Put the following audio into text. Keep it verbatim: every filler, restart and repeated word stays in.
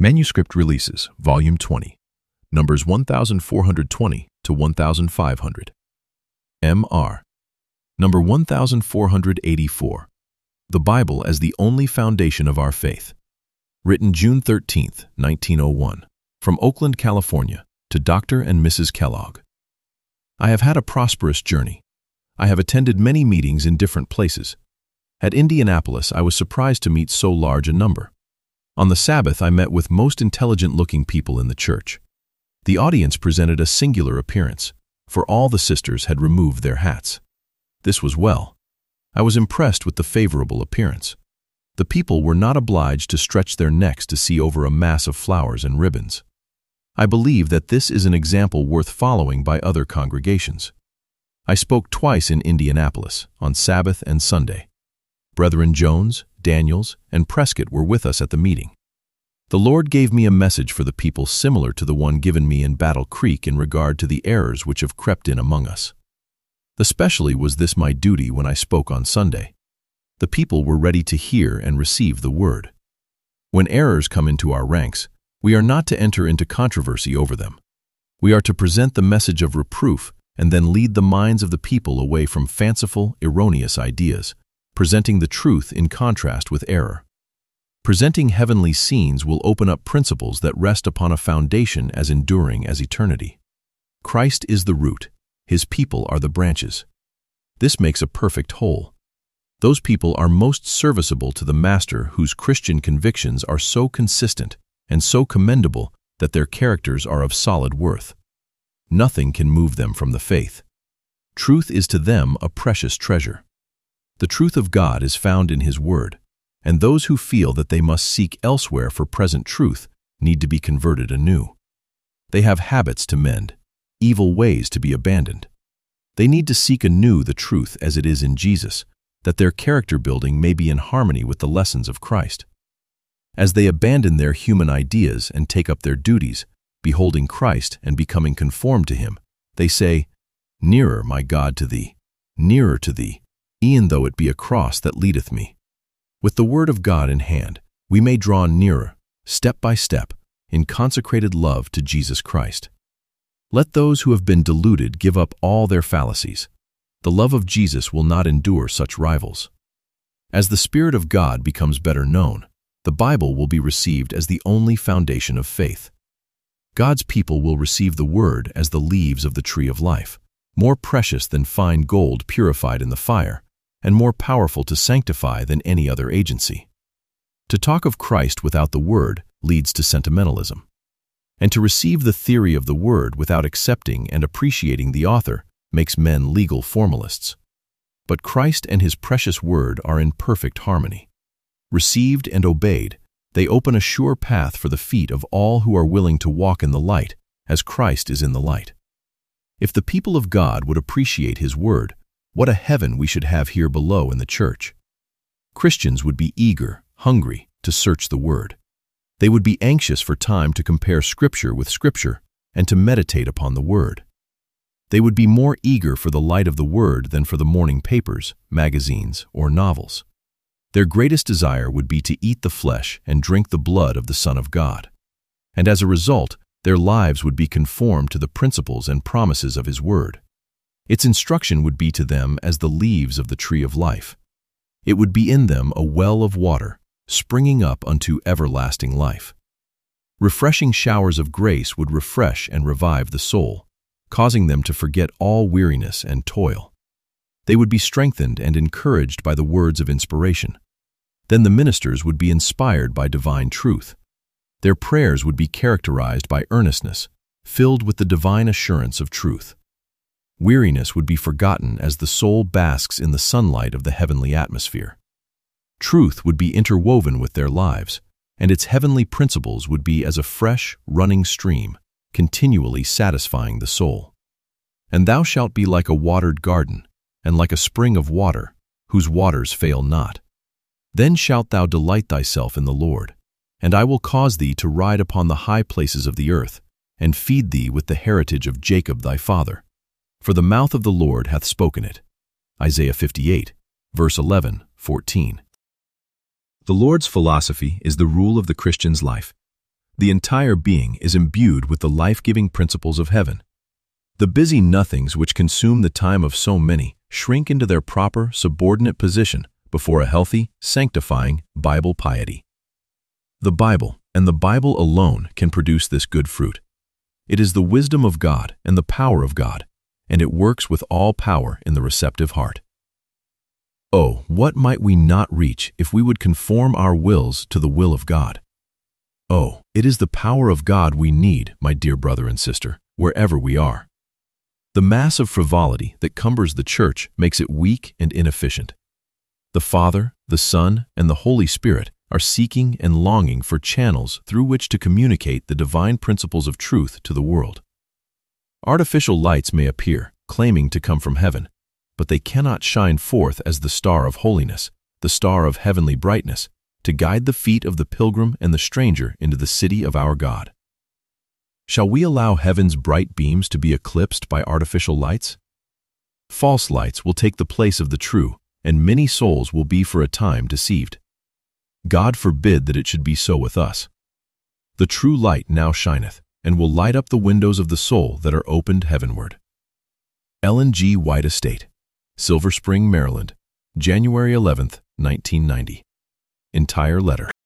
Manuscript Releases, Volume twenty, numbers one thousand four hundred twenty to one thousand five hundred. M R. Number one thousand four hundred eighty-four. The Bible as the Only Foundation of Our Faith. Written June thirteenth, nineteen oh one. From Oakland, California, to Doctor and Missus Kellogg. I have had a prosperous journey. I have attended many meetings in different places. At Indianapolis, I was surprised to meet so large a number. On the Sabbath, I met with most intelligent-looking people in the church. The audience presented a singular appearance, for all the sisters had removed their hats. This was well. I was impressed with the favorable appearance. The people were not obliged to stretch their necks to see over a mass of flowers and ribbons. I believe that this is an example worth following by other congregations. I spoke twice in Indianapolis, on Sabbath and Sunday. Brethren Jones, Daniels, and Prescott were with us at the meeting. The Lord gave me a message for the people similar to the one given me in Battle Creek in regard to the errors which have crept in among us. Especially was this my duty when I spoke on Sunday. The people were ready to hear and receive the word. When errors come into our ranks, we are not to enter into controversy over them. We are to present the message of reproof and then lead the minds of the people away from fanciful, erroneous ideas, presenting the truth in contrast with error. Presenting heavenly scenes will open up principles that rest upon a foundation as enduring as eternity. Christ is the root, His people are the branches. This makes a perfect whole. Those people are most serviceable to the Master whose Christian convictions are so consistent and so commendable that their characters are of solid worth. Nothing can move them from the faith. Truth is to them a precious treasure. The truth of God is found in His Word, and those who feel that they must seek elsewhere for present truth need to be converted anew. They have habits to mend, evil ways to be abandoned. They need to seek anew the truth as it is in Jesus, that their character building may be in harmony with the lessons of Christ. As they abandon their human ideas and take up their duties, beholding Christ and becoming conformed to Him, they say, "Nearer, my God, to Thee, nearer to Thee, e'en though it be a cross that leadeth me." With the Word of God in hand, we may draw nearer, step by step, in consecrated love to Jesus Christ. Let those who have been deluded give up all their fallacies. The love of Jesus will not endure such rivals. As the Spirit of God becomes better known, the Bible will be received as the only foundation of faith. God's people will receive the Word as the leaves of the tree of life, more precious than fine gold purified in the fire, and more powerful to sanctify than any other agency. To talk of Christ without the Word leads to sentimentalism. And to receive the theory of the Word without accepting and appreciating the author makes men legal formalists. But Christ and His precious Word are in perfect harmony. Received and obeyed, they open a sure path for the feet of all who are willing to walk in the light, as Christ is in the light. If the people of God would appreciate His Word, what a heaven we should have here below in the church. Christians would be eager, hungry, to search the Word. They would be anxious for time to compare Scripture with Scripture and to meditate upon the Word. They would be more eager for the light of the Word than for the morning papers, magazines, or novels. Their greatest desire would be to eat the flesh and drink the blood of the Son of God. And as a result, their lives would be conformed to the principles and promises of His Word. Its instruction would be to them as the leaves of the tree of life. It would be in them a well of water, springing up unto everlasting life. Refreshing showers of grace would refresh and revive the soul, causing them to forget all weariness and toil. They would be strengthened and encouraged by the words of inspiration. Then the ministers would be inspired by divine truth. Their prayers would be characterized by earnestness, filled with the divine assurance of truth. Weariness would be forgotten as the soul basks in the sunlight of the heavenly atmosphere. Truth would be interwoven with their lives, and its heavenly principles would be as a fresh, running stream, continually satisfying the soul. And thou shalt be like a watered garden, and like a spring of water, whose waters fail not. Then shalt thou delight thyself in the Lord, and I will cause thee to ride upon the high places of the earth, and feed thee with the heritage of Jacob thy father. For the mouth of the Lord hath spoken it. Isaiah fifty-eight, verse eleven, fourteen. The Lord's philosophy is the rule of the Christian's life. The entire being is imbued with the life-giving principles of heaven. The busy nothings which consume the time of so many shrink into their proper, subordinate position before a healthy, sanctifying Bible piety. The Bible, and the Bible alone, can produce this good fruit. It is the wisdom of God and the power of God, and it works with all power in the receptive heart. Oh, what might we not reach if we would conform our wills to the will of God? Oh, it is the power of God we need, my dear brother and sister, wherever we are. The mass of frivolity that cumbers the church makes it weak and inefficient. The Father, the Son, and the Holy Spirit are seeking and longing for channels through which to communicate the divine principles of truth to the world. Artificial lights may appear, claiming to come from heaven, but they cannot shine forth as the star of holiness, the star of heavenly brightness, to guide the feet of the pilgrim and the stranger into the city of our God. Shall we allow heaven's bright beams to be eclipsed by artificial lights? False lights will take the place of the true, and many souls will be for a time deceived. God forbid that it should be so with us. The true light now shineth, and will light up the windows of the soul that are opened heavenward. Ellen G. White Estate, Silver Spring, Maryland, January eleventh, nineteen ninety. Entire letter.